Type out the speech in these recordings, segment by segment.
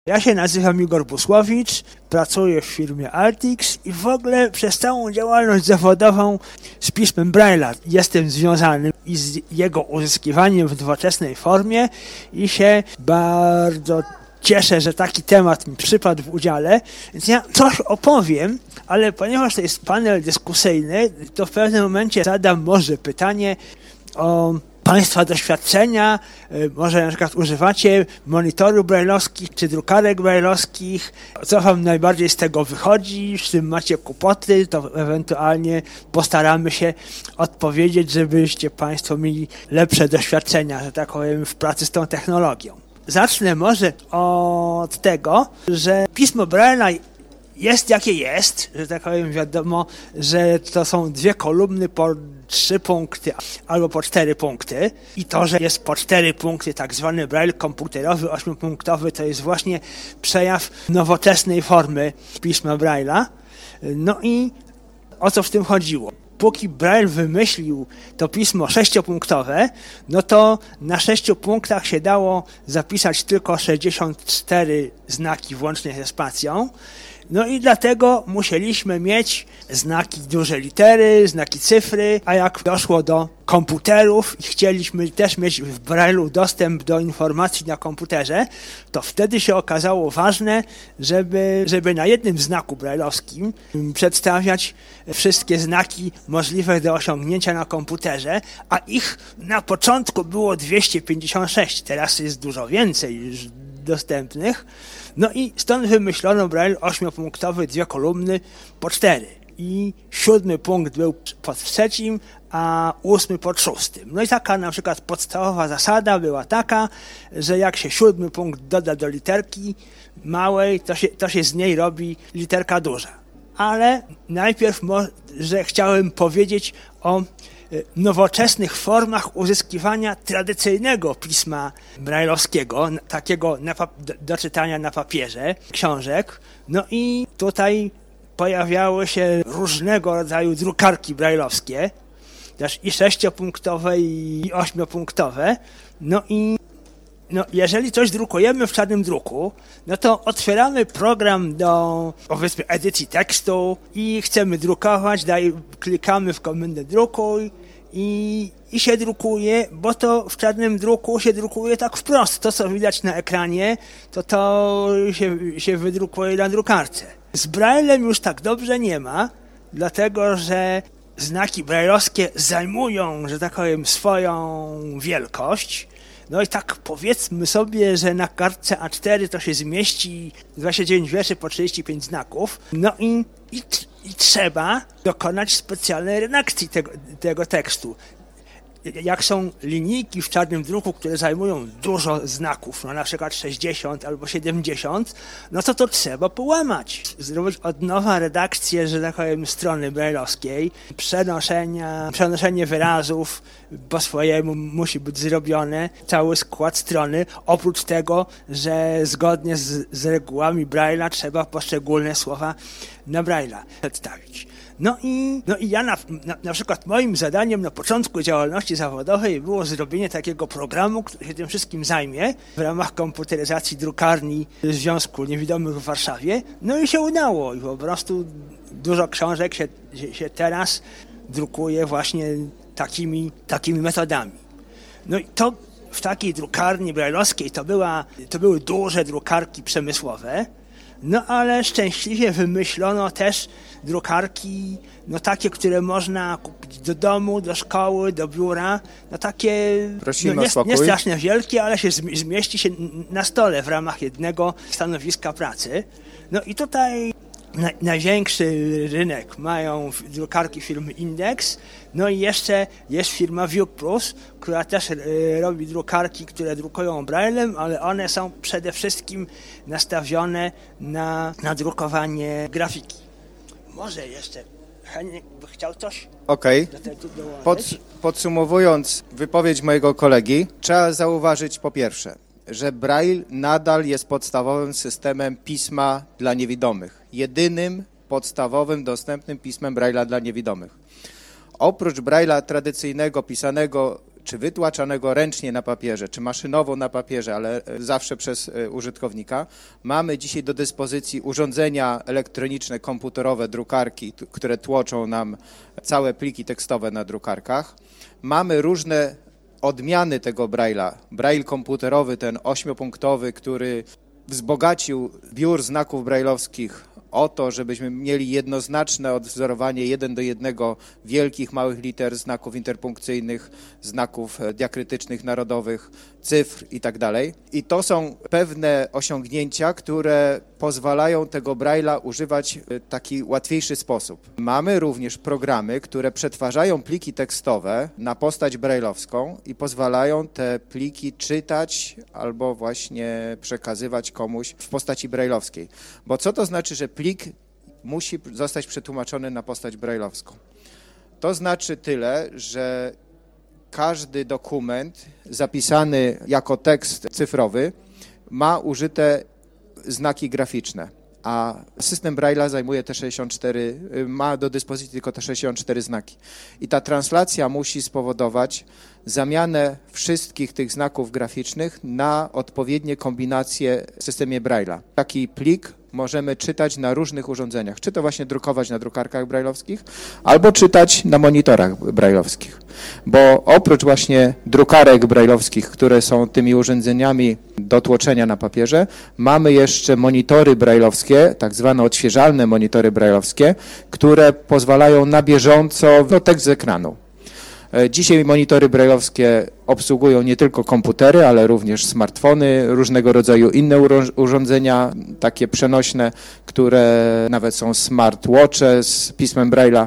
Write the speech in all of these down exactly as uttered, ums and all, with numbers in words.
Ja się nazywam Igor Busłowicz, pracuję w firmie Altix i w ogóle przez całą działalność zawodową z pismem Braille'a jestem związany i z jego uzyskiwaniem w nowoczesnej formie i się bardzo cieszę, że taki temat mi przypadł w udziale, więc ja coś opowiem, ale ponieważ to jest panel dyskusyjny, to w pewnym momencie zadam może pytanie o Państwa doświadczenia, może na przykład używacie monitorów braille'owskich czy drukarek braille'owskich, co wam najbardziej z tego wychodzi, z czym macie kłopoty, to ewentualnie postaramy się odpowiedzieć, żebyście Państwo mieli lepsze doświadczenia, że tak powiem, w pracy z tą technologią. Zacznę może od tego, że pismo Braille'a jest jakie jest, że tak powiem, wiadomo, że to są dwie kolumny po trzy punkty albo po cztery punkty i to, że jest po cztery punkty, tak zwany braille komputerowy, ośmiopunktowy, to jest właśnie przejaw nowoczesnej formy pisma Braille'a. No i o co w tym chodziło? Póki Braille wymyślił to pismo sześciopunktowe, no to na sześciu punktach się dało zapisać tylko sześćdziesiąt cztery znaki włącznie ze spacją. No i dlatego musieliśmy mieć znaki duże litery, znaki cyfry, a jak doszło do komputerów i chcieliśmy też mieć w Braille'u dostęp do informacji na komputerze, to wtedy się okazało ważne, żeby, żeby na jednym znaku braille'owskim przedstawiać wszystkie znaki możliwe do osiągnięcia na komputerze, a ich na początku było dwieście pięćdziesiąt sześć, teraz jest dużo więcej już dostępnych. No i stąd wymyślono Braille ośmiopunktowy, dwie kolumny po cztery. I siódmy punkt był pod trzecim, a ósmy pod szóstym. No i taka na przykład podstawowa zasada była taka, że jak się siódmy punkt doda do literki małej, to się, to się z niej robi literka duża. Ale najpierw może chciałem powiedzieć o nowoczesnych formach uzyskiwania tradycyjnego pisma braille'owskiego, takiego na do, do czytania na papierze, książek. No i tutaj pojawiały się różnego rodzaju drukarki braille'owskie, też i sześciopunktowe, i ośmiopunktowe. No i no, jeżeli coś drukujemy w czarnym druku, no to otwieramy program do, powiedzmy, edycji tekstu i chcemy drukować, daj, klikamy w komendę drukuj i, i się drukuje, bo to w czarnym druku się drukuje tak wprost. To, co widać na ekranie, to to się, się wydrukuje na drukarce. Z Braillem już tak dobrze nie ma, dlatego że znaki braille'owskie zajmują, że tak powiem, swoją wielkość. No i tak powiedzmy sobie, że na kartce A cztery to się zmieści dwadzieścia dziewięć wierszy po trzydzieści pięć znaków. No i, i, i trzeba dokonać specjalnej redakcji tego, tego tekstu. Jak są linijki w czarnym druku, które zajmują dużo znaków, no na przykład sześćdziesiąt albo siedemdziesiąt, no to to trzeba połamać. Zrobić od nowa redakcję, że tak powiem, strony braille'owskiej, przenoszenia, przenoszenie wyrazów po swojemu musi być zrobione, cały skład strony, oprócz tego, że zgodnie z, z regułami Braille'a trzeba poszczególne słowa na Braille'a przedstawić. No i, no i ja na, na, na przykład moim zadaniem na początku działalności zawodowej było zrobienie takiego programu, który się tym wszystkim zajmie w ramach komputeryzacji drukarni Związku Niewidomych w Warszawie. No i się udało i po prostu dużo książek się, się, się teraz drukuje właśnie takimi, takimi metodami. No i to w takiej drukarni braille'owskiej to, była, to były duże drukarki przemysłowe. No ale szczęśliwie wymyślono też drukarki, no takie, które można kupić do domu, do szkoły, do biura, no takie no, nie, nie strasznie wielkie, ale się zmieści się na stole w ramach jednego stanowiska pracy. No i tutaj na, największy rynek mają drukarki firmy Index, no i jeszcze jest firma ViewPlus, która też y, robi drukarki, które drukują Braillem, ale one są przede wszystkim nastawione na, na drukowanie grafiki. Może jeszcze Henryk by chciał coś? Okej. Pod, podsumowując wypowiedź mojego kolegi, trzeba zauważyć po pierwsze, że Braille nadal jest podstawowym systemem pisma dla niewidomych. Jedynym podstawowym, dostępnym pismem Braille'a dla niewidomych. Oprócz Braille'a tradycyjnego, pisanego, czy wytłaczanego ręcznie na papierze, czy maszynowo na papierze, ale zawsze przez użytkownika, mamy dzisiaj do dyspozycji urządzenia elektroniczne, komputerowe, drukarki, które tłoczą nam całe pliki tekstowe na drukarkach. Mamy różne odmiany tego Braille'a. Braille komputerowy, ten ośmiopunktowy, który wzbogacił zbiór znaków brajlowskich o to, żebyśmy mieli jednoznaczne odwzorowanie jeden do jednego wielkich, małych liter, znaków interpunkcyjnych, znaków diakrytycznych, narodowych, cyfr i tak dalej. I to są pewne osiągnięcia, które pozwalają tego Braille'a używać w taki łatwiejszy sposób. Mamy również programy, które przetwarzają pliki tekstowe na postać brajlowską i pozwalają te pliki czytać albo właśnie przekazywać komuś w postaci brajlowskiej. Bo co to znaczy, że plik musi zostać przetłumaczony na postać brajlowską? To znaczy tyle, że każdy dokument zapisany jako tekst cyfrowy ma użyte znaki graficzne, a system Braille'a zajmuje te sześćdziesiąt cztery, ma do dyspozycji tylko te sześćdziesiąt cztery znaki. I ta translacja musi spowodować zamianę wszystkich tych znaków graficznych na odpowiednie kombinacje w systemie Braille'a. Taki plik możemy czytać na różnych urządzeniach, czy to właśnie drukować na drukarkach brajlowskich, albo czytać na monitorach brajlowskich, bo oprócz właśnie drukarek brajlowskich, które są tymi urządzeniami do tłoczenia na papierze, mamy jeszcze monitory brajlowskie, tak zwane odświeżalne monitory brajlowskie, które pozwalają na bieżąco no, tekst z ekranu. Dzisiaj monitory brajlowskie obsługują nie tylko komputery, ale również smartfony, różnego rodzaju inne urządzenia, takie przenośne, które nawet są smartwatche z pismem Braille'a,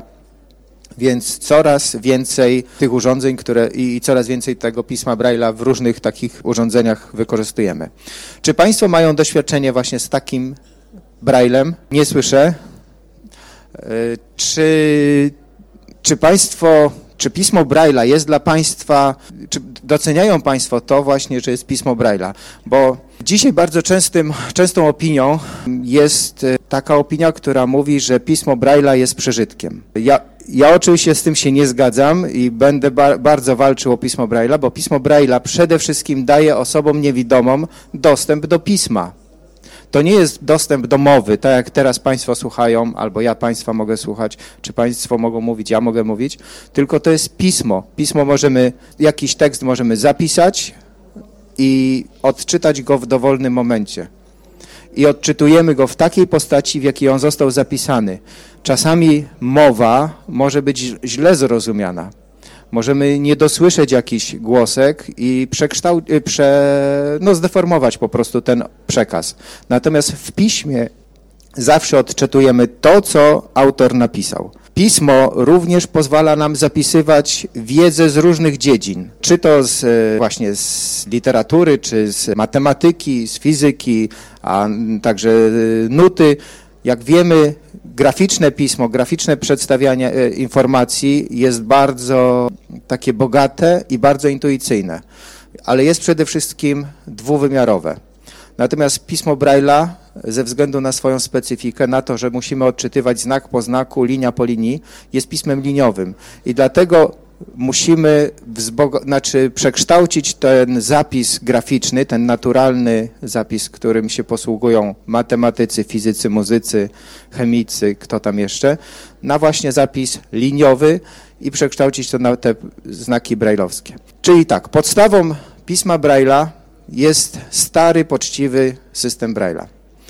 więc coraz więcej tych urządzeń które, i, i coraz więcej tego pisma Braille'a w różnych takich urządzeniach wykorzystujemy. Czy Państwo mają doświadczenie właśnie z takim Braille'em? Nie słyszę. Czy, czy Państwo... Czy pismo Braille'a jest dla Państwa, czy doceniają Państwo to właśnie, że jest pismo Braille'a? Bo dzisiaj bardzo częstym, częstą opinią jest taka opinia, która mówi, że pismo Braille'a jest przeżytkiem. Ja, ja oczywiście z tym się nie zgadzam i będę ba- bardzo walczył o pismo Braille'a, bo pismo Braille'a przede wszystkim daje osobom niewidomym dostęp do pisma. To nie jest dostęp do mowy, tak jak teraz Państwo słuchają, albo ja Państwa mogę słuchać, czy Państwo mogą mówić, ja mogę mówić, tylko to jest pismo. Pismo możemy, jakiś tekst możemy zapisać i odczytać go w dowolnym momencie. I odczytujemy go w takiej postaci, w jakiej on został zapisany. Czasami mowa może być źle zrozumiana. Możemy nie dosłyszeć jakiś głosek i przekształ- prze, no zdeformować po prostu ten przekaz. Natomiast w piśmie zawsze odczytujemy to, co autor napisał. Pismo również pozwala nam zapisywać wiedzę z różnych dziedzin, czy to z, właśnie z literatury, czy z matematyki, z fizyki, a także nuty. Jak wiemy, graficzne pismo, graficzne przedstawianie informacji jest bardzo takie bogate i bardzo intuicyjne, ale jest przede wszystkim dwuwymiarowe. Natomiast pismo Braille'a ze względu na swoją specyfikę, na to, że musimy odczytywać znak po znaku, linia po linii, jest pismem liniowym i dlatego musimy wzboga- znaczy przekształcić ten zapis graficzny, ten naturalny zapis, którym się posługują matematycy, fizycy, muzycy, chemicy, kto tam jeszcze, na właśnie zapis liniowy i przekształcić to na te znaki brajlowskie. Czyli tak, podstawą pisma Braille'a jest stary, poczciwy system Braille'a,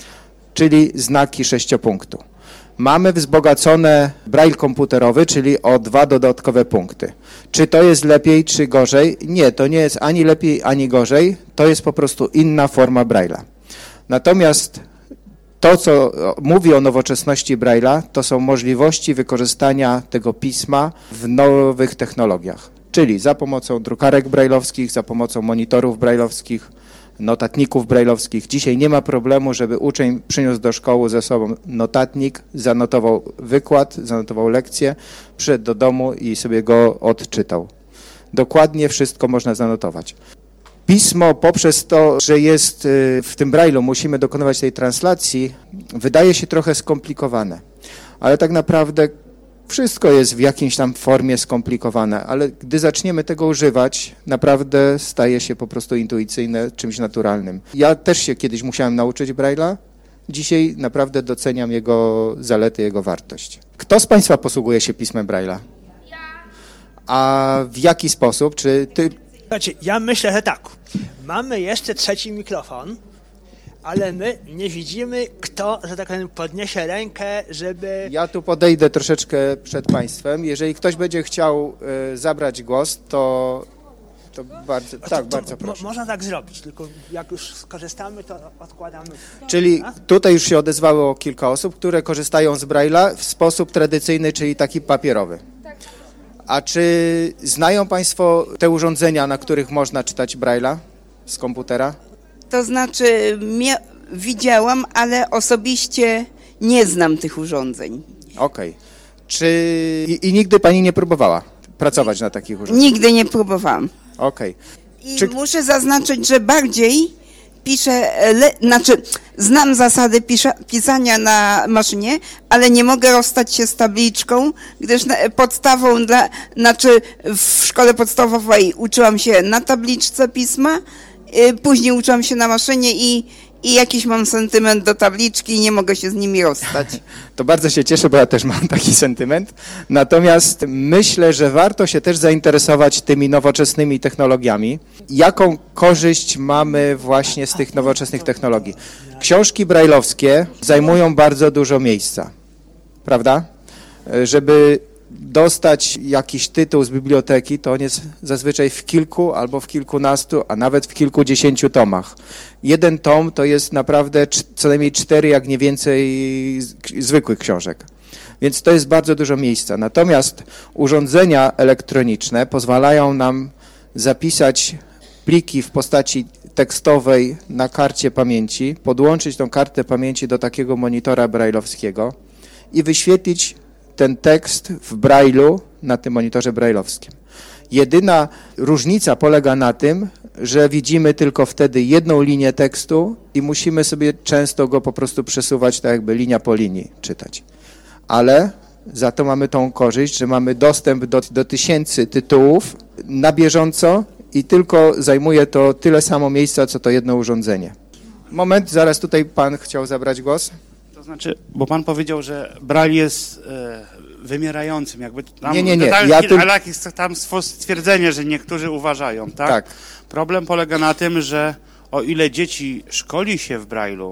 czyli znaki sześciopunktu. Mamy wzbogacone Braille komputerowy, czyli o dwa dodatkowe punkty. Czy to jest lepiej, czy gorzej? Nie, to nie jest ani lepiej, ani gorzej. To jest po prostu inna forma Braille'a. Natomiast to, co mówi o nowoczesności Braille'a, to są możliwości wykorzystania tego pisma w nowych technologiach. Czyli za pomocą drukarek brajlowskich, za pomocą monitorów brajlowskich, notatników brajlowskich. Dzisiaj nie ma problemu, żeby uczeń przyniósł do szkoły ze sobą notatnik, zanotował wykład, zanotował lekcję, przyszedł do domu i sobie go odczytał. Dokładnie wszystko można zanotować. Pismo poprzez to, że jest w tym Braille'u, musimy dokonywać tej translacji, wydaje się trochę skomplikowane, ale tak naprawdę Wszystko jest w jakiejś tam formie skomplikowane, ale gdy zaczniemy tego używać, naprawdę staje się po prostu intuicyjne, czymś naturalnym. Ja też się kiedyś musiałem nauczyć Braille'a. Dzisiaj naprawdę doceniam jego zalety, jego wartość. Kto z Państwa posługuje się pismem Braille'a? Ja. A w jaki sposób? Czy ty... Znaczy, ja myślę, że tak. Mamy jeszcze trzeci mikrofon, ale my nie widzimy, kto, że tak powiem, podniesie rękę, żeby... Ja tu podejdę troszeczkę przed Państwem. Jeżeli ktoś będzie chciał y, zabrać głos, to, to bardzo, to, tak, to, bardzo proszę. Mo, można tak zrobić, tylko jak już skorzystamy, to odkładamy. Czyli tutaj już się odezwało kilka osób, które korzystają z Braille'a w sposób tradycyjny, czyli taki papierowy. A czy znają Państwo te urządzenia, na których można czytać Braille'a z komputera? To znaczy, mia- widziałam, ale osobiście nie znam tych urządzeń. Okej. Okay. Czy I, i nigdy Pani nie próbowała pracować na takich urządzeniach? Nigdy nie próbowałam. Okej. I Czy... muszę zaznaczyć, że bardziej piszę, le- znaczy znam zasady pisza- pisania na maszynie, ale nie mogę rozstać się z tabliczką, gdyż na- podstawą dla, znaczy w szkole podstawowej uczyłam się na tabliczce pisma, y, później uczyłam się na maszynie i I jakiś mam sentyment do tabliczki i nie mogę się z nimi rozstać. To bardzo się cieszę, bo ja też mam taki sentyment. Natomiast myślę, że warto się też zainteresować tymi nowoczesnymi technologiami. Jaką korzyść mamy właśnie z tych nowoczesnych technologii? Książki brajlowskie zajmują bardzo dużo miejsca, prawda? Żeby dostać jakiś tytuł z biblioteki, to on jest zazwyczaj w kilku albo w kilkunastu, a nawet w kilkudziesięciu tomach. Jeden tom to jest naprawdę co najmniej cztery, jak nie więcej zwykłych książek. Więc to jest bardzo dużo miejsca. Natomiast urządzenia elektroniczne pozwalają nam zapisać pliki w postaci tekstowej na karcie pamięci, podłączyć tą kartę pamięci do takiego monitora brajlowskiego i wyświetlić ten tekst w Braille'u na tym monitorze brajlowskim. Jedyna różnica polega na tym, że widzimy tylko wtedy jedną linię tekstu i musimy sobie często go po prostu przesuwać tak jakby linia po linii czytać. Ale za to mamy tą korzyść, że mamy dostęp do, do tysięcy tytułów na bieżąco i tylko zajmuje to tyle samo miejsca, co to jedno urządzenie. Moment, zaraz tutaj pan chciał zabrać głos. To znaczy, bo pan powiedział, że Braille jest e, wymierającym, jakby tam... Nie, nie, nie. Tam, Ja ty... Ale jest tam stwierdzenie, że niektórzy uważają, tak? Tak. Problem polega na tym, że o ile dzieci szkoli się w Braille'u,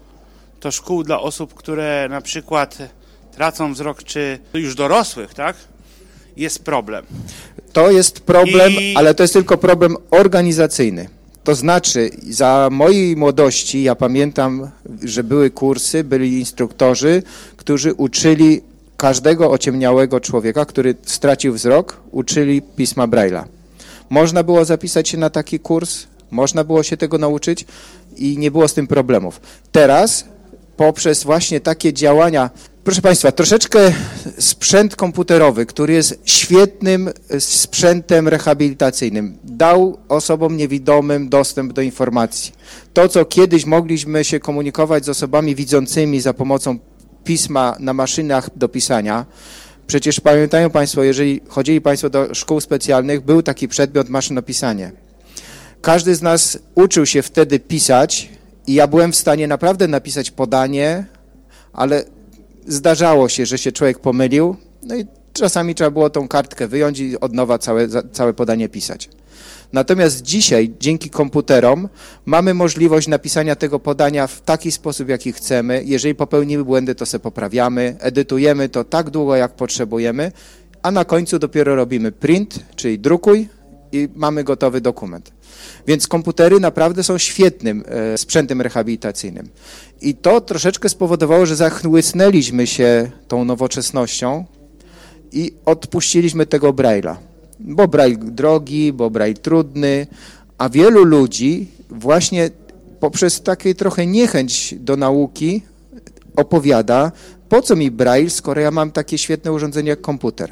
to szkół dla osób, które na przykład tracą wzrok, czy już dorosłych, tak? Jest problem. To jest problem, I... ale to jest tylko problem organizacyjny. To znaczy, za mojej młodości, ja pamiętam, że były kursy, byli instruktorzy, którzy uczyli każdego ociemniałego człowieka, który stracił wzrok, uczyli pisma Braille'a. Można było zapisać się na taki kurs, można było się tego nauczyć i nie było z tym problemów. Teraz poprzez właśnie takie działania, proszę Państwa, troszeczkę sprzęt komputerowy, który jest świetnym sprzętem rehabilitacyjnym, dał osobom niewidomym dostęp do informacji. To, co kiedyś mogliśmy się komunikować z osobami widzącymi za pomocą pisma na maszynach do pisania, przecież pamiętają Państwo, jeżeli chodzili Państwo do szkół specjalnych, był taki przedmiot maszynopisanie. Każdy z nas uczył się wtedy pisać i ja byłem w stanie naprawdę napisać podanie, ale zdarzało się, że się człowiek pomylił, no i czasami trzeba było tą kartkę wyjąć i od nowa całe, całe podanie pisać. Natomiast dzisiaj, dzięki komputerom, mamy możliwość napisania tego podania w taki sposób, jaki chcemy. Jeżeli popełnimy błędy, to se poprawiamy, edytujemy to tak długo, jak potrzebujemy, a na końcu dopiero robimy print, czyli drukuj i mamy gotowy dokument. Więc komputery naprawdę są świetnym e, sprzętem rehabilitacyjnym. I to troszeczkę spowodowało, że zachłysnęliśmy się tą nowoczesnością i odpuściliśmy tego Braille'a. Bo Braille drogi, bo Braille trudny, a wielu ludzi właśnie poprzez taką trochę niechęć do nauki opowiada, po co mi Braille, skoro ja mam takie świetne urządzenie jak komputer.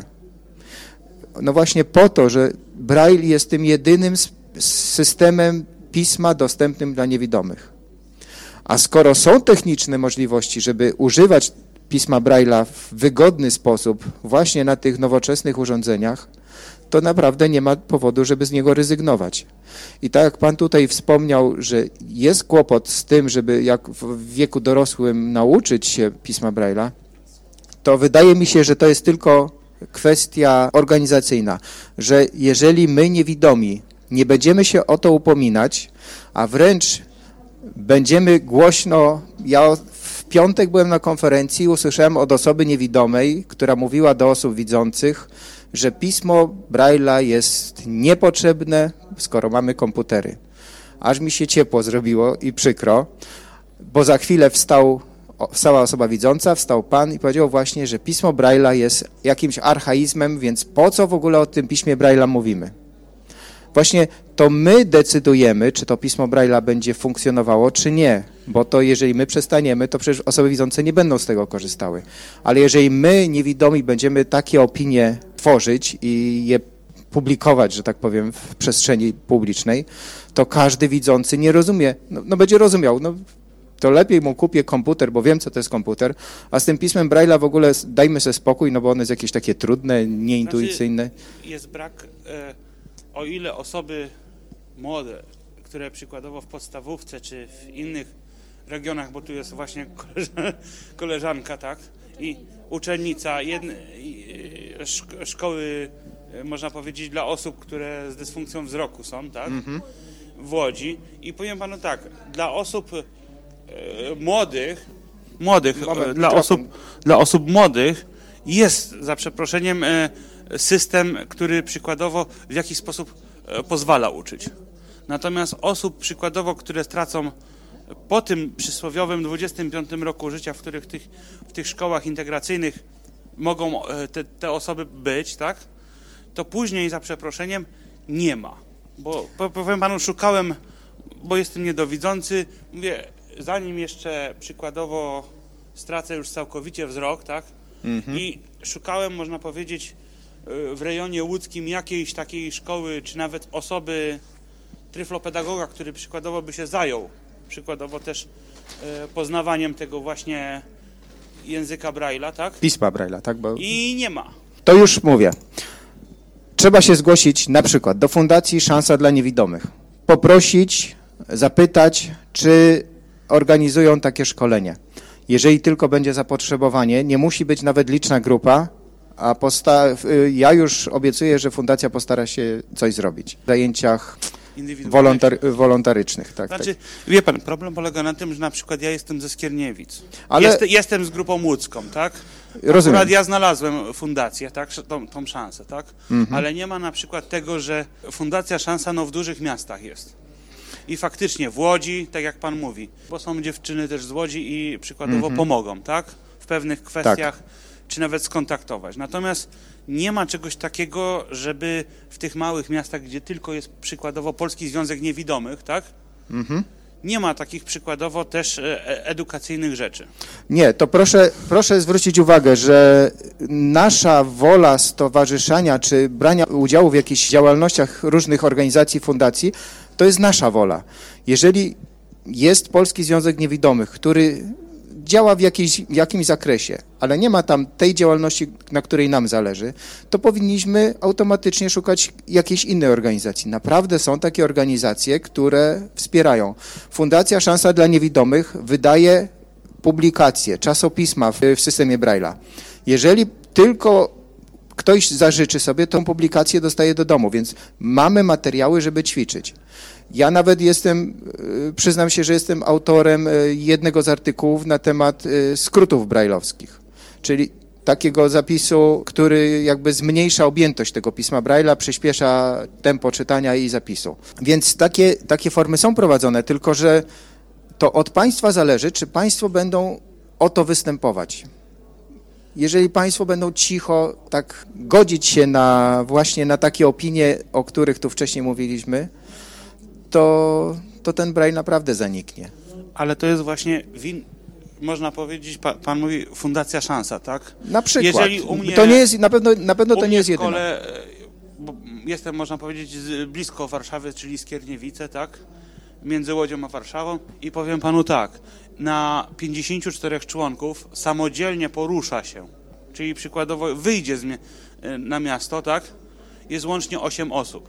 No właśnie po to, że Braille jest tym jedynym systemem pisma dostępnym dla niewidomych. A skoro są techniczne możliwości, żeby używać pisma Braille'a w wygodny sposób właśnie na tych nowoczesnych urządzeniach, to naprawdę nie ma powodu, żeby z niego rezygnować. I tak jak pan tutaj wspomniał, że jest kłopot z tym, żeby jak w wieku dorosłym nauczyć się pisma Braille'a, to wydaje mi się, że to jest tylko kwestia organizacyjna, że jeżeli my niewidomi nie będziemy się o to upominać, a wręcz będziemy głośno, ja w piątek byłem na konferencji, usłyszałem od osoby niewidomej, która mówiła do osób widzących, że pismo Braille'a jest niepotrzebne, skoro mamy komputery. Aż mi się ciepło zrobiło i przykro, bo za chwilę wstał, wstała osoba widząca, wstał pan i powiedział właśnie, że pismo Braille'a jest jakimś archaizmem, więc po co w ogóle o tym piśmie Braille'a mówimy? Właśnie to my decydujemy, czy to pismo Braille'a będzie funkcjonowało, czy nie, bo to jeżeli my przestaniemy, to przecież osoby widzące nie będą z tego korzystały. Ale jeżeli my, niewidomi, będziemy takie opinie tworzyć i je publikować, że tak powiem, w przestrzeni publicznej, to każdy widzący nie rozumie, no, no będzie rozumiał, no to lepiej mu kupię komputer, bo wiem, co to jest komputer, a z tym pismem Braille'a w ogóle dajmy sobie spokój, no bo ono jest jakieś takie trudne, nieintuicyjne. Znaczy, jest brak... E... O ile osoby młode, które przykładowo w podstawówce czy w innych regionach, bo tu jest właśnie koleżanka, tak, i uczennica jedne, szko- szkoły, można powiedzieć, dla osób, które z dysfunkcją wzroku są, tak, mm-hmm. w Łodzi. I powiem panu tak, dla osób e, młodych, młodych, Moment, dla, osób, dla osób młodych jest, za przeproszeniem, e, system, który przykładowo w jakiś sposób pozwala uczyć. Natomiast osób przykładowo, które stracą po tym przysłowiowym dwudziestym piątym roku życia, w których tych, w tych szkołach integracyjnych mogą te, te osoby być, tak, to później za przeproszeniem nie ma. Bo powiem panu, szukałem, bo jestem niedowidzący, mówię, zanim jeszcze przykładowo stracę już całkowicie wzrok, tak, mhm. i szukałem, można powiedzieć, w rejonie łódzkim jakiejś takiej szkoły, czy nawet osoby, tryflopedagoga, który przykładowo by się zajął, przykładowo też e, poznawaniem tego właśnie języka Braille'a, tak? Pisma Braille'a, tak? Bo... I nie ma. To już mówię. Trzeba się zgłosić na przykład do Fundacji Szansa dla Niewidomych. Poprosić, zapytać, czy organizują takie szkolenie. Jeżeli tylko będzie zapotrzebowanie, nie musi być nawet liczna grupa, a posta- ja już obiecuję, że fundacja postara się coś zrobić w zajęciach wolontar- wolontarycznych. Tak, znaczy, tak. Wie pan, problem polega na tym, że na przykład ja jestem ze Skierniewic. Ale... Jest, jestem z grupą łódzką, tak? Rozumiem. Akurat ja znalazłem fundację, tak? Tą, tą szansę, tak? Mhm. Ale nie ma na przykład tego, że fundacja Szansa no, w dużych miastach jest. I faktycznie w Łodzi, tak jak pan mówi, bo są dziewczyny też z Łodzi i przykładowo mhm. pomogą, tak? W pewnych kwestiach. Tak. Czy nawet skontaktować. Natomiast nie ma czegoś takiego, żeby w tych małych miastach, gdzie tylko jest przykładowo Polski Związek Niewidomych, tak? Mhm. Nie ma takich przykładowo też edukacyjnych rzeczy. Nie, to proszę, proszę zwrócić uwagę, że nasza wola stowarzyszenia czy brania udziału w jakichś działalnościach różnych organizacji, fundacji, to jest nasza wola. Jeżeli jest Polski Związek Niewidomych, który działa w jakiejś, jakimś zakresie, ale nie ma tam tej działalności, na której nam zależy, to powinniśmy automatycznie szukać jakiejś innej organizacji. Naprawdę są takie organizacje, które wspierają. Fundacja Szansa dla Niewidomych wydaje publikacje, czasopisma w, w systemie Braille'a. Jeżeli tylko ktoś zażyczy sobie, tą publikację dostaje do domu, więc mamy materiały, żeby ćwiczyć. Ja nawet jestem, przyznam się, że jestem autorem jednego z artykułów na temat skrótów brajlowskich, czyli takiego zapisu, który jakby zmniejsza objętość tego pisma Braille'a, przyspiesza tempo czytania i zapisu. Więc takie, takie formy są prowadzone, tylko że to od państwa zależy, czy państwo będą o to występować. Jeżeli państwo będą cicho tak godzić się na właśnie na takie opinie, o których tu wcześniej mówiliśmy, to, to ten Braille naprawdę zaniknie. Ale to jest właśnie, win, można powiedzieć, pan, pan mówi Fundacja Szansa, tak? Na przykład. Jeżeli u mnie, to nie jest, na pewno, na pewno to nie jest jedyne. Bo jestem, można powiedzieć, blisko Warszawy, czyli Skierniewice, tak? między Łodzią a Warszawą i powiem panu tak, na pięćdziesięciu czterech członków samodzielnie porusza się, czyli przykładowo wyjdzie z mi- na miasto, tak, jest łącznie osiem osób.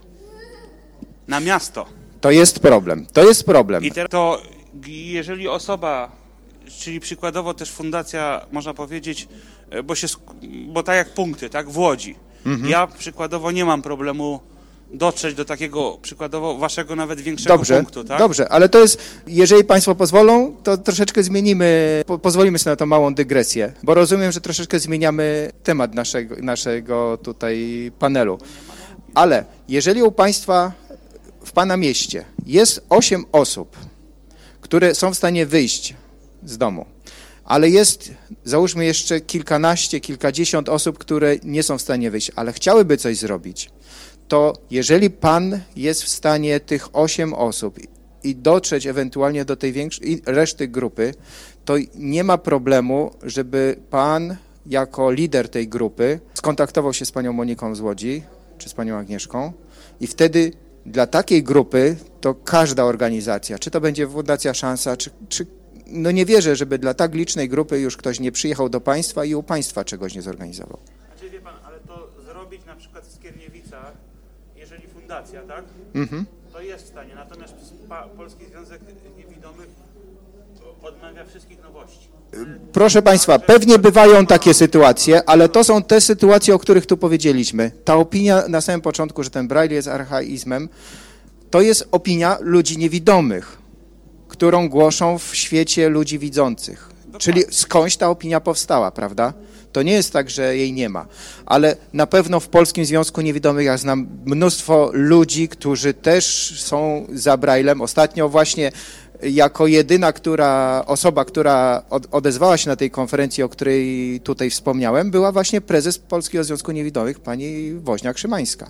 Na miasto. To jest problem, to jest problem. I teraz to, jeżeli osoba, czyli przykładowo też fundacja, można powiedzieć, bo się, bo tak jak punkty, tak, w Łodzi. Mhm. Ja przykładowo nie mam problemu dotrzeć do takiego przykładowo waszego nawet większego dobrze, punktu, tak? Dobrze, ale to jest, jeżeli państwo pozwolą, to troszeczkę zmienimy, po, pozwolimy sobie na tą małą dygresję, bo rozumiem, że troszeczkę zmieniamy temat naszego, naszego tutaj panelu. Ale jeżeli u państwa w pana mieście jest osiem osób, które są w stanie wyjść z domu, ale jest, załóżmy jeszcze kilkanaście, kilkadziesiąt osób, które nie są w stanie wyjść, ale chciałyby coś zrobić, to jeżeli pan jest w stanie tych osiem osób i dotrzeć ewentualnie do tej większej reszty grupy, to nie ma problemu, żeby pan jako lider tej grupy skontaktował się z panią Moniką z Łodzi, czy z panią Agnieszką i wtedy dla takiej grupy to każda organizacja, czy to będzie Fundacja Szansa, czy, czy no nie wierzę, żeby dla tak licznej grupy już ktoś nie przyjechał do państwa i u państwa czegoś nie zorganizował. Znaczy wie pan, ale to zrobić na przykład w Skierniewicach, jeżeli fundacja, tak? Mhm. To jest w stanie, natomiast Polski Związek Niewidomych odmawia wszystkich nowości. Proszę państwa, pewnie bywają takie sytuacje, ale to są te sytuacje, o których tu powiedzieliśmy. Ta opinia na samym początku, że ten Braille jest archaizmem, to jest opinia ludzi niewidomych, którą głoszą w świecie ludzi widzących. Czyli skądś ta opinia powstała, prawda? To nie jest tak, że jej nie ma, ale na pewno w Polskim Związku Niewidomych ja znam mnóstwo ludzi, którzy też są za Braillem. Ostatnio właśnie jako jedyna która, osoba, która od, odezwała się na tej konferencji, o której tutaj wspomniałem, była właśnie prezes Polskiego Związku Niewidomych, pani Woźniak-Szymańska.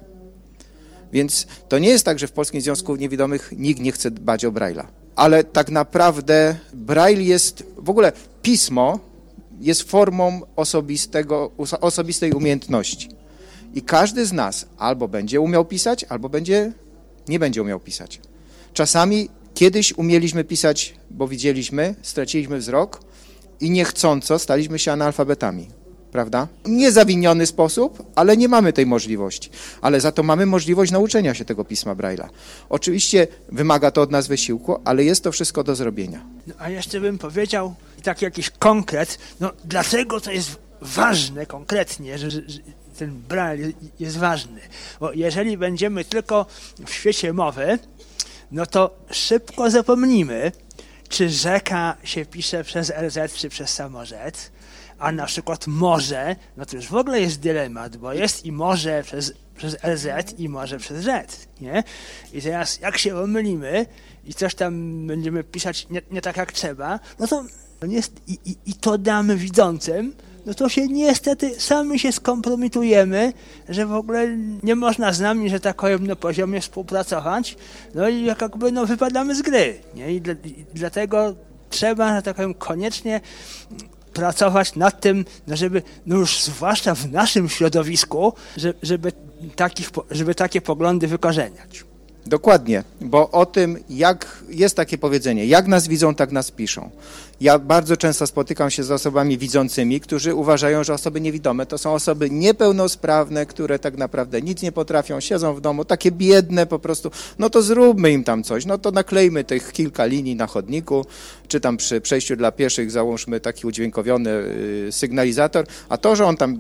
Więc to nie jest tak, że w Polskim Związku Niewidomych nikt nie chce dbać o Braille'a. Ale tak naprawdę Braille jest, w ogóle pismo jest formą osobistego, osobistej umiejętności. I każdy z nas albo będzie umiał pisać, albo będzie, nie będzie umiał pisać. Czasami kiedyś umieliśmy pisać, bo widzieliśmy, straciliśmy wzrok i niechcąco staliśmy się analfabetami. Prawda? Niezawiniony sposób, ale nie mamy tej możliwości. Ale za to mamy możliwość nauczenia się tego pisma Braille'a. Oczywiście wymaga to od nas wysiłku, ale jest to wszystko do zrobienia. No, a jeszcze bym powiedział taki jakiś konkret, no dlaczego to jest ważne konkretnie, że, że ten Braille jest ważny. Bo jeżeli będziemy tylko w świecie mowy, no to szybko zapomnimy, czy rzeka się pisze przez R Z, czy przez samorzec. A na przykład morze, no to już w ogóle jest dylemat, bo jest i morze przez, przez R Z i morze przez Z, nie? I teraz jak się pomylimy i coś tam będziemy pisać nie, nie tak jak trzeba, no to jest, i, i, i to damy widzącym, no to się niestety sami się skompromitujemy, że w ogóle nie można z nami, że tak powiem, na poziomie współpracować, no i jakby no wypadamy z gry, nie? I, dla, i dlatego trzeba, że tak powiem, koniecznie pracować nad tym, no żeby, no już zwłaszcza w naszym środowisku, żeby, żeby, takich, żeby takie poglądy wykorzeniać. Dokładnie, bo o tym, jak jest takie powiedzenie, jak nas widzą, tak nas piszą. Ja bardzo często spotykam się z osobami widzącymi, którzy uważają, że osoby niewidome to są osoby niepełnosprawne, które tak naprawdę nic nie potrafią, siedzą w domu, takie biedne po prostu, no to zróbmy im tam coś, no to naklejmy tych kilka linii na chodniku, czy tam przy przejściu dla pieszych załóżmy taki udźwiękowiony yy, sygnalizator, a to, że on tam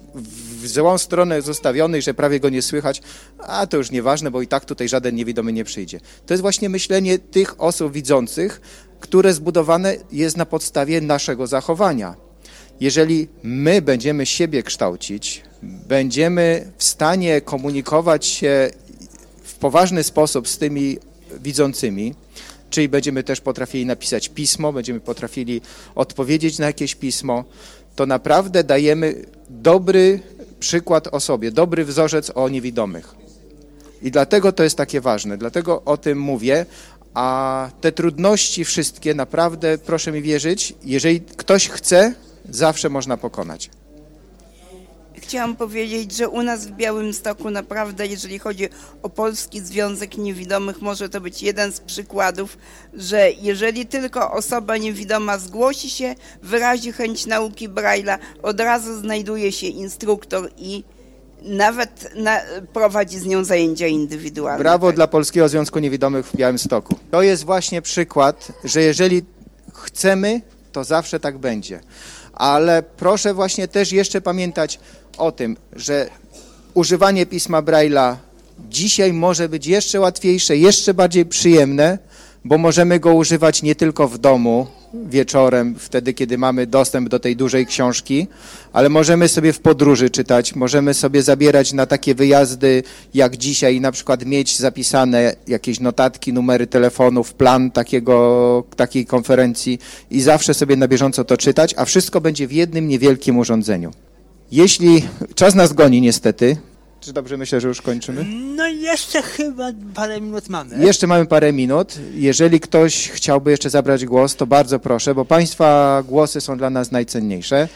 w złą stronę zostawiony, że prawie go nie słychać, a to już nieważne, bo i tak tutaj żaden niewidomy nie przyjdzie. To jest właśnie myślenie tych osób widzących, które zbudowane jest na podstawie naszego zachowania. Jeżeli my będziemy siebie kształcić, będziemy w stanie komunikować się w poważny sposób z tymi widzącymi, czyli będziemy też potrafili napisać pismo, będziemy potrafili odpowiedzieć na jakieś pismo, to naprawdę dajemy dobry przykład o sobie, dobry wzorzec o niewidomych. I dlatego to jest takie ważne, dlatego o tym mówię, a te trudności wszystkie naprawdę, proszę mi wierzyć, jeżeli ktoś chce, zawsze można pokonać. Chciałam powiedzieć, że u nas w Białymstoku naprawdę, jeżeli chodzi o Polski Związek Niewidomych, może to być jeden z przykładów, że jeżeli tylko osoba niewidoma zgłosi się, wyrazi chęć nauki Braille'a, od razu znajduje się instruktor i nawet na, prowadzi z nią zajęcia indywidualne. Brawo tak. dla Polskiego Związku Niewidomych w Białymstoku. To jest właśnie przykład, że jeżeli chcemy, to zawsze tak będzie. Ale proszę właśnie też jeszcze pamiętać o tym, że używanie pisma Braille'a dzisiaj może być jeszcze łatwiejsze, jeszcze bardziej przyjemne, bo możemy go używać nie tylko w domu wieczorem, wtedy kiedy mamy dostęp do tej dużej książki, ale możemy sobie w podróży czytać, możemy sobie zabierać na takie wyjazdy jak dzisiaj i na przykład mieć zapisane jakieś notatki, numery telefonów, plan takiego, takiej konferencji i zawsze sobie na bieżąco to czytać, a wszystko będzie w jednym niewielkim urządzeniu. Jeśli czas nas goni niestety, czy dobrze myślę, że już kończymy? No jeszcze chyba parę minut mamy. Jeszcze mamy parę minut. Jeżeli ktoś chciałby jeszcze zabrać głos, to bardzo proszę, bo Państwa głosy są dla nas najcenniejsze.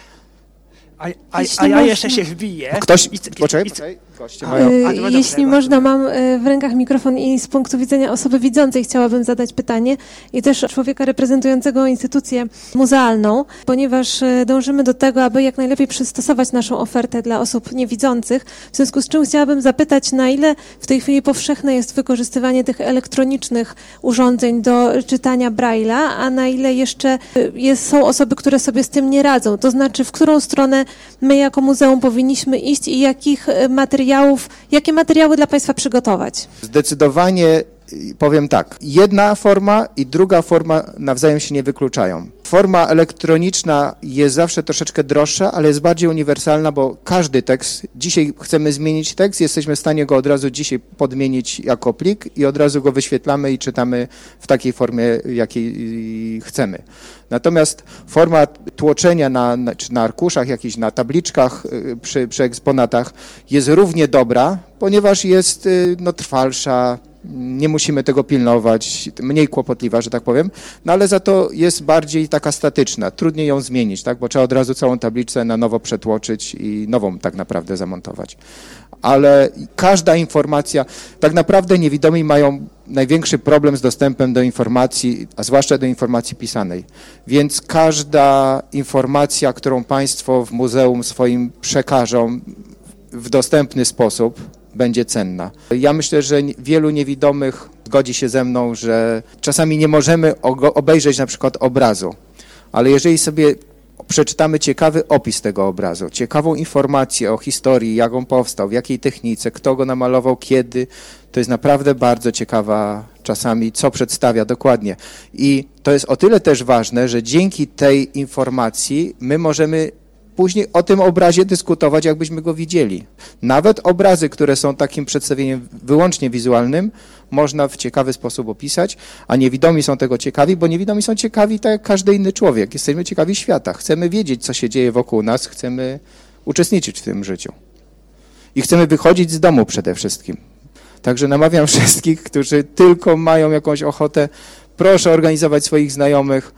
A, a, a ja jeszcze się wbiję. Ktoś, I- i- poczekaj, i- poczekaj, goście mają. Y, A, to dobrze, Jeśli bardzo. można, mam y, w rękach mikrofon i z punktu widzenia osoby widzącej chciałabym zadać pytanie i też człowieka reprezentującego instytucję muzealną, ponieważ y, dążymy do tego, aby jak najlepiej przystosować naszą ofertę dla osób niewidzących, w związku z czym chciałabym zapytać, na ile w tej chwili powszechne jest wykorzystywanie tych elektronicznych urządzeń do czytania Braille'a, a na ile jeszcze y, jest, są osoby, które sobie z tym nie radzą, to znaczy w którą stronę my jako muzeum powinniśmy iść i jakich y, materiałów, jakie materiały dla Państwa przygotować? Zdecydowanie powiem tak, jedna forma i druga forma nawzajem się nie wykluczają. Forma elektroniczna jest zawsze troszeczkę droższa, ale jest bardziej uniwersalna, bo każdy tekst, dzisiaj chcemy zmienić tekst, jesteśmy w stanie go od razu dzisiaj podmienić jako plik i od razu go wyświetlamy i czytamy w takiej formie, jakiej chcemy. Natomiast forma tłoczenia na, na, czy na arkuszach, jakichś na tabliczkach przy, przy eksponatach jest równie dobra, ponieważ jest no, trwalsza, nie musimy tego pilnować, mniej kłopotliwa, że tak powiem, no ale za to jest bardziej taka statyczna, trudniej ją zmienić, tak, bo trzeba od razu całą tablicę na nowo przetłoczyć i nową tak naprawdę zamontować. Ale każda informacja, tak naprawdę niewidomi mają największy problem z dostępem do informacji, a zwłaszcza do informacji pisanej. Więc każda informacja, którą Państwo w muzeum swoim przekażą w dostępny sposób, będzie cenna. Ja myślę, że wielu niewidomych zgodzi się ze mną, że czasami nie możemy obejrzeć na przykład obrazu, ale jeżeli sobie przeczytamy ciekawy opis tego obrazu, ciekawą informację o historii, jak on powstał, w jakiej technice, kto go namalował, kiedy, to jest naprawdę bardzo ciekawa czasami, co przedstawia dokładnie. I to jest o tyle też ważne, że dzięki tej informacji my możemy później o tym obrazie dyskutować, jakbyśmy go widzieli. Nawet obrazy, które są takim przedstawieniem wyłącznie wizualnym, można w ciekawy sposób opisać, a niewidomi są tego ciekawi, bo niewidomi są ciekawi tak jak każdy inny człowiek. Jesteśmy ciekawi świata. Chcemy wiedzieć, co się dzieje wokół nas, chcemy uczestniczyć w tym życiu. I chcemy wychodzić z domu przede wszystkim. Także namawiam wszystkich, którzy tylko mają jakąś ochotę, proszę organizować swoich znajomych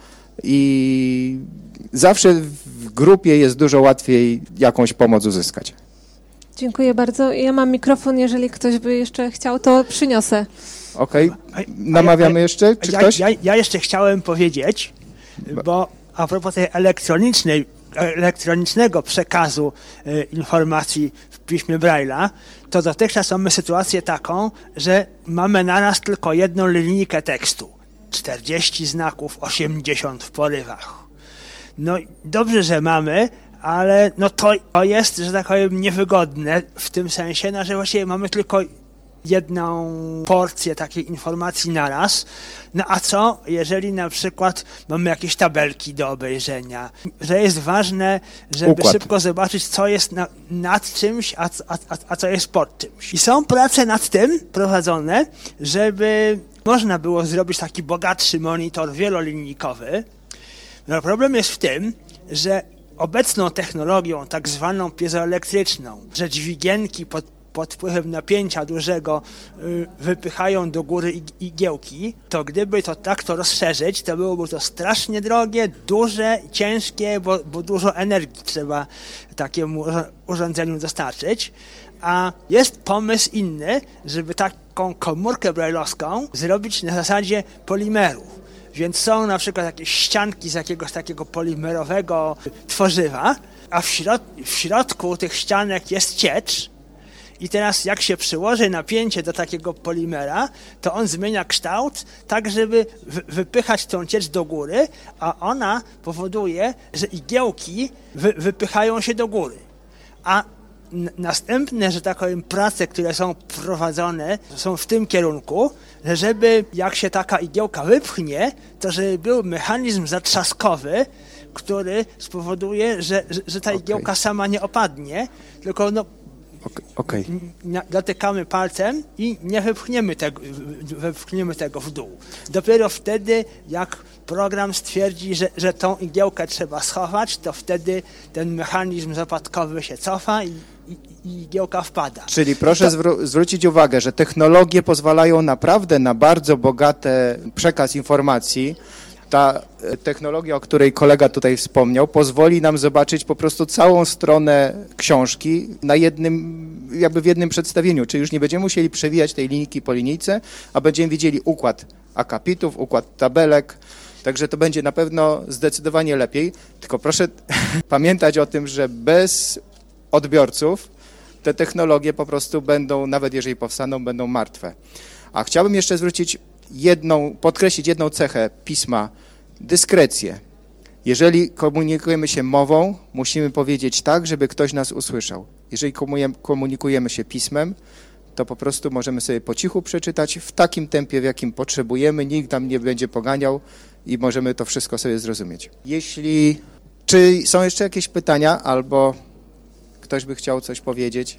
i zawsze w grupie jest dużo łatwiej jakąś pomoc uzyskać. Dziękuję bardzo. Ja mam mikrofon, jeżeli ktoś by jeszcze chciał, to przyniosę. Okej, okay. Namawiamy jeszcze, czy ja, ktoś? Ja, ja jeszcze chciałem powiedzieć, bo a propos tej elektronicznej, elektronicznego przekazu e, informacji w piśmie Braille'a, to dotychczas mamy sytuację taką, że mamy naraz tylko jedną linijkę tekstu. czterdzieści znaków, osiemdziesiąt w porywach. No dobrze, że mamy, ale no to, to jest, że tak powiem, niewygodne w tym sensie, no, że właściwie mamy tylko jedną porcję takiej informacji naraz. No a co, jeżeli na przykład mamy jakieś tabelki do obejrzenia, że jest ważne, żeby Układ. szybko zobaczyć, co jest na, nad czymś, a, a, a, a co jest pod czymś. I są prace nad tym prowadzone, żeby można było zrobić taki bogatszy monitor wielolinijkowy. No problem jest w tym, że obecną technologią, tak zwaną piezoelektryczną, że dźwigienki pod, pod wpływem napięcia dużego y, wypychają do góry ig- igiełki, to gdyby to tak to rozszerzyć, to byłoby to strasznie drogie, duże, ciężkie, bo, bo dużo energii trzeba takiemu urządzeniu dostarczyć. A jest pomysł inny, żeby taką komórkę brajlowską zrobić na zasadzie polimerów. Więc są na przykład jakieś ścianki z jakiegoś takiego polimerowego tworzywa, a w, środ- w środku tych ścianek jest ciecz i teraz jak się przyłoży napięcie do takiego polimera, to on zmienia kształt tak, żeby wy- wypychać tą ciecz do góry, a ona powoduje, że igiełki wy- wypychają się do góry. A n- następne, że tak powiem, prace, które są prowadzone, są w tym kierunku, że żeby jak się taka igiełka wypchnie, to żeby był mechanizm zatrzaskowy, który spowoduje, że, że, że ta Okay. igiełka sama nie opadnie, tylko no, Okej. Okay. n- dotykamy palcem i nie wypchniemy tego, wypchniemy tego w dół. Dopiero wtedy, jak program stwierdzi, że, że tą igiełkę trzeba schować, to wtedy ten mechanizm zapadkowy się cofa i, i, i igiełka wpada. Czyli proszę to... zwró- zwrócić uwagę, że technologie pozwalają naprawdę na bardzo bogaty przekaz informacji. Ta technologia, o której kolega tutaj wspomniał, pozwoli nam zobaczyć po prostu całą stronę książki na jednym, jakby w jednym przedstawieniu, czyli już nie będziemy musieli przewijać tej linijki po linijce, a będziemy widzieli układ akapitów, układ tabelek, także to będzie na pewno zdecydowanie lepiej, tylko proszę pamiętać o tym, że bez odbiorców te technologie po prostu będą, nawet jeżeli powstaną, będą martwe. A chciałbym jeszcze zwrócić jedną, podkreślić jedną cechę pisma, dyskrecję. Jeżeli komunikujemy się mową, musimy powiedzieć tak, żeby ktoś nas usłyszał. Jeżeli komunikujemy się pismem, to po prostu możemy sobie po cichu przeczytać w takim tempie, w jakim potrzebujemy, nikt nam nie będzie poganiał i możemy to wszystko sobie zrozumieć. Jeśli, czy są jeszcze jakieś pytania, albo ktoś by chciał coś powiedzieć?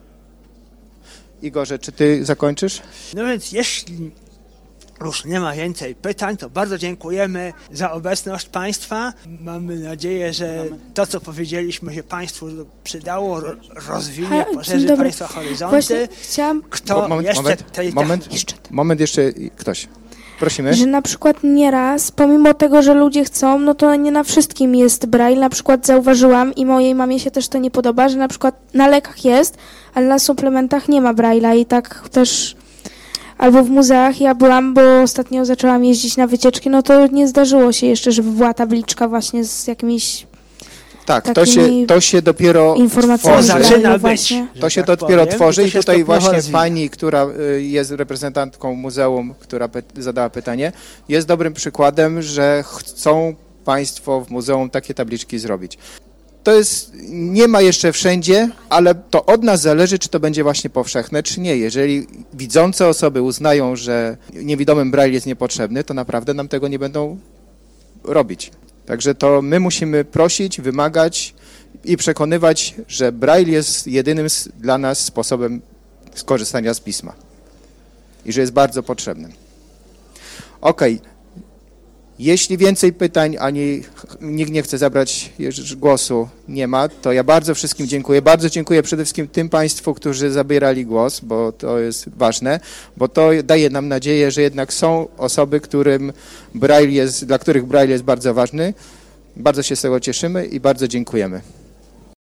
Igorze, czy ty zakończysz? No więc jeśli już nie ma więcej pytań, to bardzo dziękujemy za obecność Państwa. Mamy nadzieję, że to, co powiedzieliśmy, się Państwu przydało, ro- rozwinie, Ha, poszerzy dzień dobry. Państwa horyzonty. Właśnie chciałam, Kto moment, jeszcze moment, tej moment, jeszcze. moment, jeszcze ktoś. Prosimy. że na przykład nieraz, pomimo tego, że ludzie chcą, no to nie na wszystkim jest braille. Na przykład zauważyłam i mojej mamie się też to nie podoba, że na przykład na lekach jest, ale na suplementach nie ma braille'a i tak też albo w muzeach ja byłam, bo ostatnio zaczęłam jeździć na wycieczki, no to nie zdarzyło się jeszcze, żeby była tabliczka właśnie z jakimiś Tak, to takimi się, to się dopiero informacjami tworzy. Zaczyna braille'u być. właśnie. To się tak dopiero powiem, tworzy to i się tutaj stopniowo właśnie rozwija. pani, która y, jest reprezentantką muzeum, która py- zadała pytanie, jest dobrym przykładem, że chcą Państwo w muzeum takie tabliczki zrobić. To jest, nie ma jeszcze wszędzie, ale to od nas zależy, czy to będzie właśnie powszechne, czy nie. Jeżeli widzące osoby uznają, że niewidomym braille jest niepotrzebny, to naprawdę nam tego nie będą robić. Także to my musimy prosić, wymagać i przekonywać, że braille jest jedynym s- dla nas sposobem skorzystania z pisma i że jest bardzo potrzebnym. Okej. Jeśli więcej pytań, ani nikt nie chce zabrać jeż- głosu, nie ma, to ja bardzo wszystkim dziękuję. Bardzo dziękuję przede wszystkim tym Państwu, którzy zabierali głos, bo to jest ważne, bo to daje nam nadzieję, że jednak są osoby, którym braille jest, dla których braille jest bardzo ważny. Bardzo się z tego cieszymy i bardzo dziękujemy.